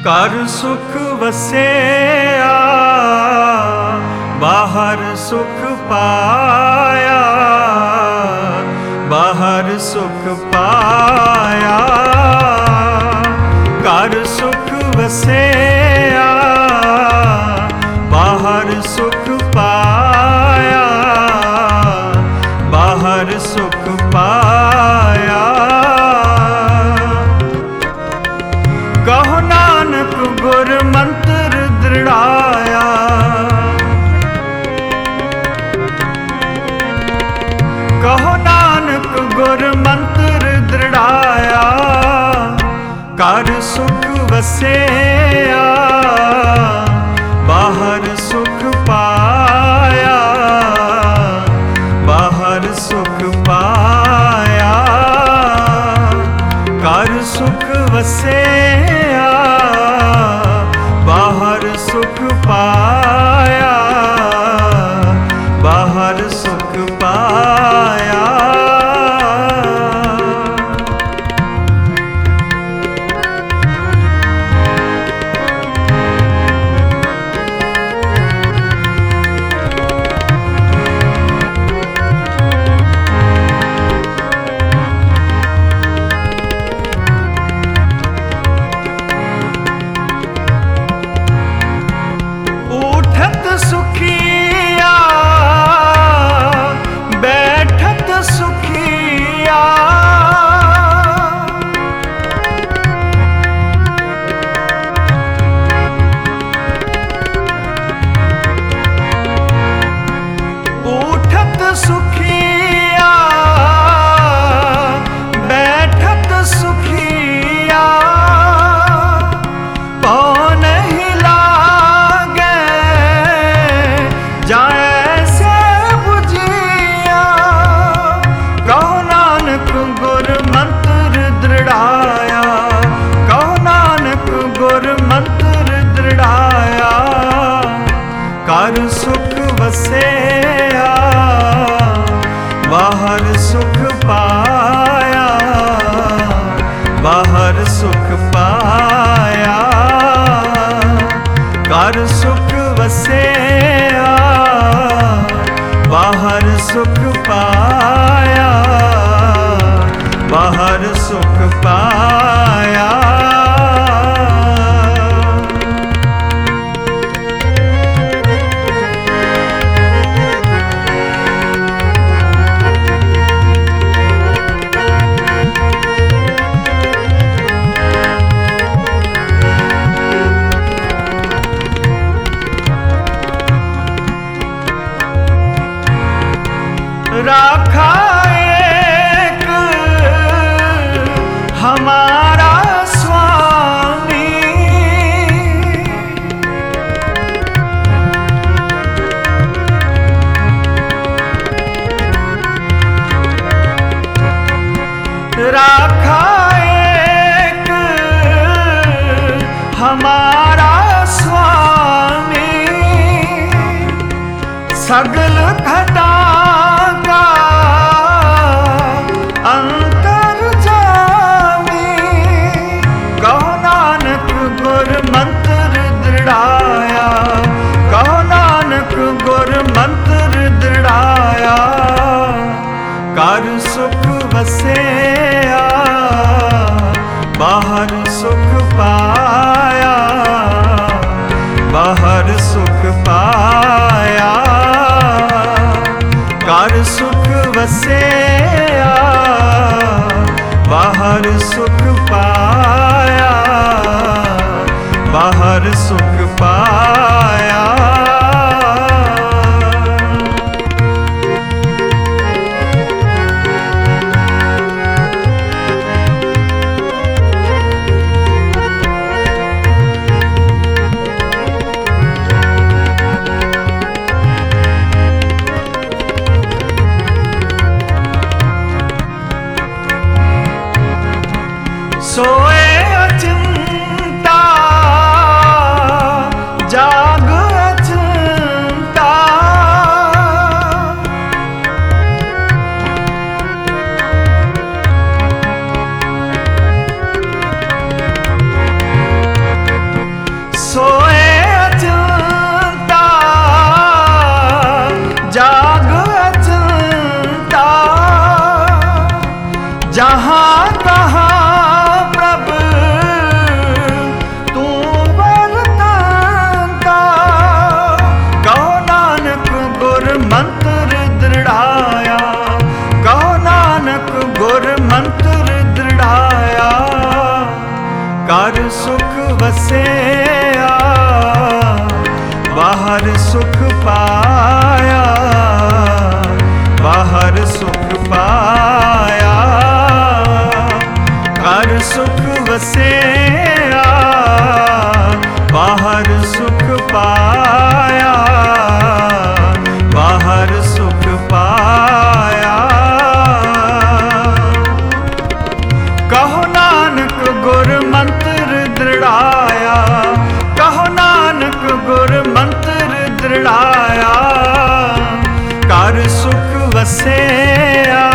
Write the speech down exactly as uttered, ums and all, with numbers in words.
ਘਰ ਸੁਖ ਵਸਿਆ ਬਾਹਰ ਸੁਖ ਪਾਇਆ, ਬਾਹਰ ਸੁਖ ਪਾਇਆ। ਘਰ ਸੁਖ ਵਸਿਆ ਬਾਹਰ ਸੁਖ ਪਾਇਆ, ਬਾਹਰ ਸੁਖ ਪਾਇਆ। ਕਹੋ ਨਾਨਕ ਗੁਰ ਮੰਤਰ ਦ੍ਰਿੜਾਇਆ, ਕਹੋ ਨਾਨਕ ਗੁਰ ਮੰਤਰ ਦ੍ਰਿੜਾਇਆ। ਘਰ ਸੁਖ ਵਸਿਆ ਬਾਹਰ ਸੁਖ ਪਾਇਆ, ਬਾਹਰ ਸੁਖ ਪਾਇਆ। ਘਰ ਸੁਖ ਵਸਿਆ ਬਾਹਰ ਸੁਖ ਪਾਇਆ, ਬਾਹਰ ਸੁਖ ਪਾਇਆ। ਸੁਖੀਆ ਬੈਠਤ ਸੁਖੀਆ, ਉਠਤ ਸੁਖੀਆ ਬੈਠਤ ਸੁਖੀਆ। ਪਉ ਨਹੀਂ ਲਾਗੇ ਜੈਸੇ ਬੁਝੀਆ, ਕਹੋ ਨਾਨਕ ਗੁਰ ਮੰਤਰ ਦ੍ਰਿੜਾਇਆ, ਕਹੋ ਨਾਨਕ ਗੁਰ ਮੰਤਰ ਦ੍ਰਿੜਾਇਆ। ਘਰ ਸੁਖ ਵਸਿਆ ਬਾਹਰ ਸੁਖ ਪਾਇਆ, ਬਾਹਰ ਸੁਖ ਪਾਇਆ। ਘਰ ਸੁਖ ਵਸਿਆ ਬਾਹਰ ਸੁਖ ਪਾਇਆ, ਬਾਹਰ ਸੁਖ ਪਾਇਆ। राखा एक हमारा स्वामी, राखा एक हमारा स्वामी। सगल घटा अंतर जामी, कहो नानक गुर मंत्र दृढ़ाया, कहो नानक गुर मंत्र दृढ़ाया। घर सुख वसिया बाहर सुख पाया, बाहर सुख पाया। घर सुख वसिया बाहर सुख पाया, बाहर सुख पाया। So ਪਾਇਆ, ਘਰ ਸੁਖ ਵਸਿਆ।